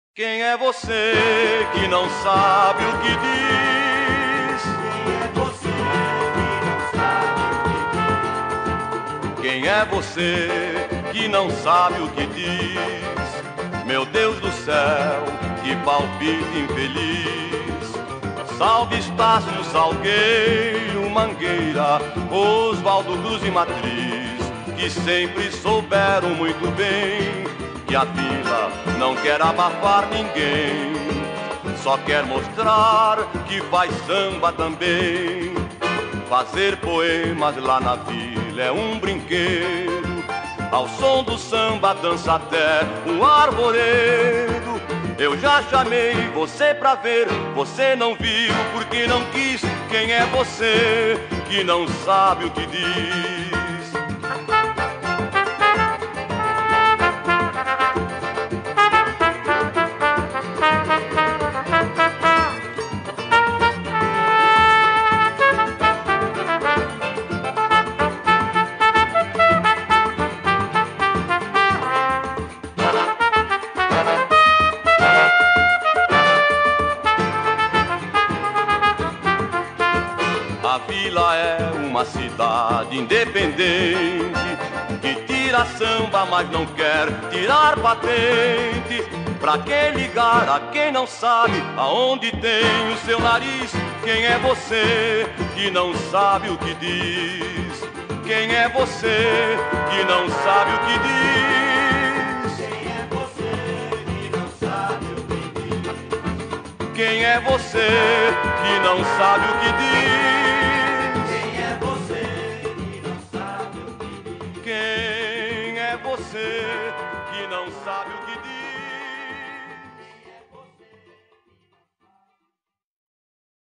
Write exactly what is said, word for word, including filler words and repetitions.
Quem é você que não sabe o que diz? Quem é você que não sabe o que diz? Meu Deus do céu, que palpite infeliz. Salve Estácio, Salgueiro, Mangueira, Oswaldo Cruz e Matriz, que sempre souberam muito bem que a vila não quer abafar ninguém, só quer mostrar que faz samba também. Fazer poemas lá na vila é um brinquedo, ao som do samba dança até o arvoredo. Eu já chamei você pra ver, você não viu porque não quis. Quem é você que não sabe o que diz? A vila é uma cidade independente, que tira samba, mas não quer tirar patente. Pra que ligar a quem não sabe aonde tem o seu nariz? Quem é você que não sabe o que diz? Quem é você que não sabe o que diz? Quem é você que não sabe o que diz? Quem é você que não sabe o que diz?